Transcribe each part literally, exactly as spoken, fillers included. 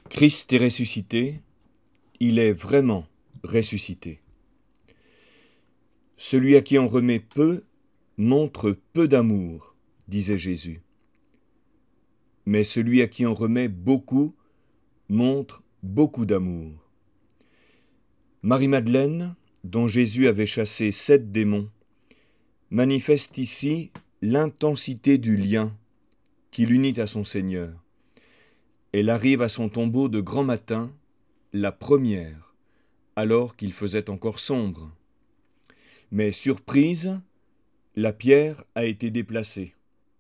Christ est ressuscité, il est vraiment ressuscité. Celui à qui on remet peu montre peu d'amour, disait Jésus. Mais celui à qui on remet beaucoup montre beaucoup d'amour. Marie-Madeleine, dont Jésus avait chassé sept démons, manifeste ici l'intensité du lien qui l'unit à son Seigneur. Elle arrive à son tombeau de grand matin, la première, alors qu'il faisait encore sombre. Mais surprise, la pierre a été déplacée.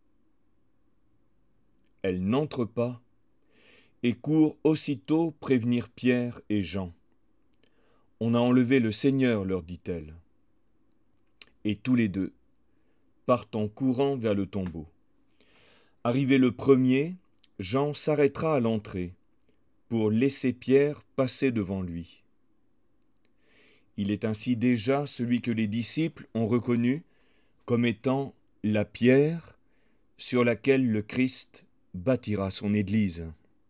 Elle n'entre pas et court aussitôt prévenir Pierre et Jean. « On a enlevé le Seigneur, leur dit-elle. » Et tous les deux partent en courant vers le tombeau. Arrivé le premier, Jean s'arrêtera à l'entrée pour laisser Pierre passer devant lui. Il est ainsi déjà celui que les disciples ont reconnu comme étant la pierre sur laquelle le Christ bâtira son Église.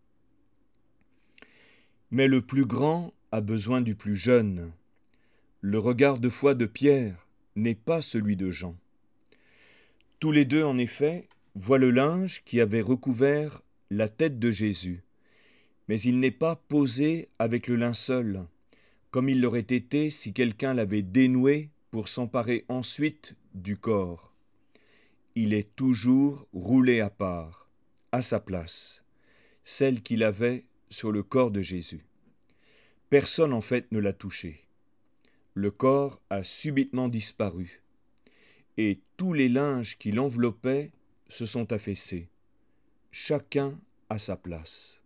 Mais le plus grand a besoin du plus jeune. Le regard de foi de Pierre n'est pas celui de Jean. Tous les deux, en effet, voient le linge qui avait recouvert la tête de Jésus, mais il n'est pas posé avec le linceul, comme il l'aurait été si quelqu'un l'avait dénoué pour s'emparer ensuite du corps. Il est toujours roulé à part, à sa place, celle qu'il avait sur le corps de Jésus. Personne en fait ne l'a touché. Le corps a subitement disparu, et tous les linges qui l'enveloppaient se sont affaissés, chacun à sa place.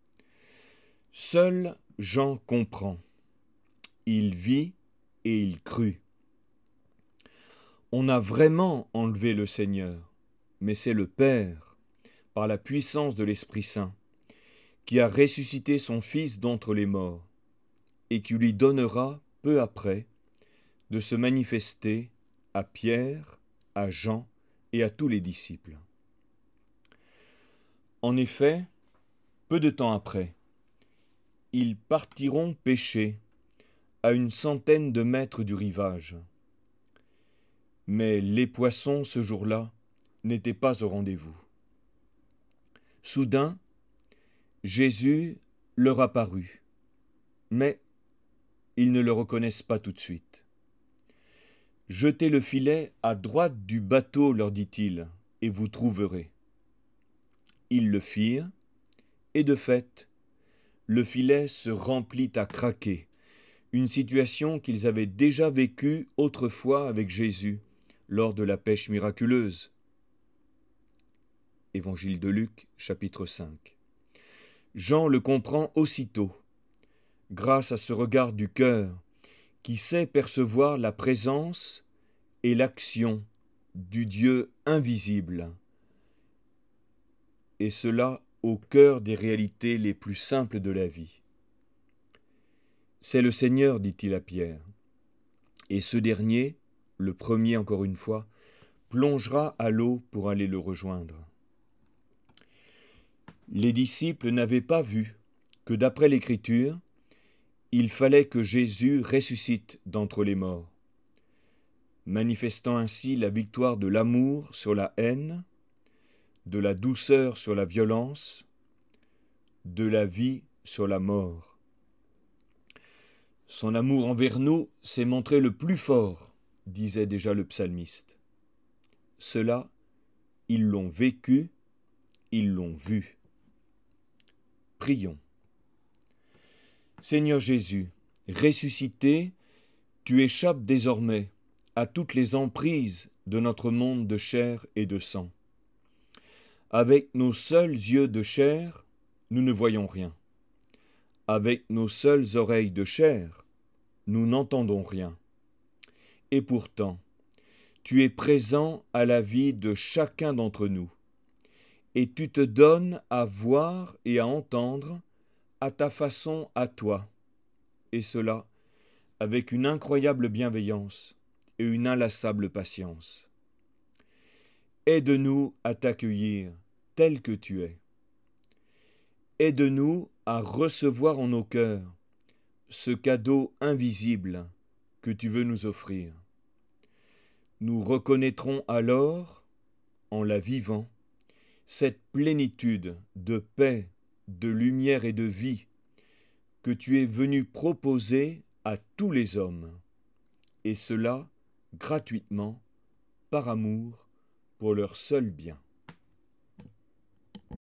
Seul Jean comprend. Il vit et il crut. On a vraiment enlevé le Seigneur, mais c'est le Père, par la puissance de l'Esprit Saint, qui a ressuscité son Fils d'entre les morts, et qui lui donnera, peu après, de se manifester à Pierre, à Jean et à tous les disciples. En effet, peu de temps après, ils partiront pêcher à une centaine de mètres du rivage. Mais les poissons, ce jour-là, n'étaient pas au rendez-vous. Soudain, Jésus leur apparut, mais ils ne le reconnaissent pas tout de suite. « Jetez le filet à droite du bateau, leur dit-il, et vous trouverez. » Ils le firent, et de fait, le filet se remplit à craquer, une situation qu'ils avaient déjà vécue autrefois avec Jésus lors de la pêche miraculeuse. Évangile de Luc, chapitre cinq. Jean le comprend aussitôt, grâce à ce regard du cœur qui sait percevoir la présence et l'action du Dieu invisible, et cela au cœur des réalités les plus simples de la vie. « C'est le Seigneur, dit-il à Pierre. » Et ce dernier, le premier encore une fois, plongera à l'eau pour aller le rejoindre. Les disciples n'avaient pas vu que d'après l'Écriture, il fallait que Jésus ressuscite d'entre les morts, manifestant ainsi la victoire de l'amour sur la haine, de la douceur sur la violence, de la vie sur la mort. Son amour envers nous s'est montré le plus fort, disait déjà le psalmiste. Cela, ils l'ont vécu, ils l'ont vu. Prions. Seigneur Jésus, ressuscité, tu échappes désormais à toutes les emprises de notre monde de chair et de sang. Avec nos seuls yeux de chair, nous ne voyons rien. Avec nos seules oreilles de chair, nous n'entendons rien. Et pourtant, tu es présent à la vie de chacun d'entre nous, et tu te donnes à voir et à entendre à ta façon à toi, et cela avec une incroyable bienveillance et une inlassable patience. Aide-nous à t'accueillir tel que tu es. aide-nous à recevoir en nos cœurs ce cadeau invisible que tu veux nous offrir. Nous reconnaîtrons alors, en la vivant, cette plénitude de paix, de lumière et de vie que tu es venu proposer à tous les hommes, et cela gratuitement, par amour, pour leur seul bien.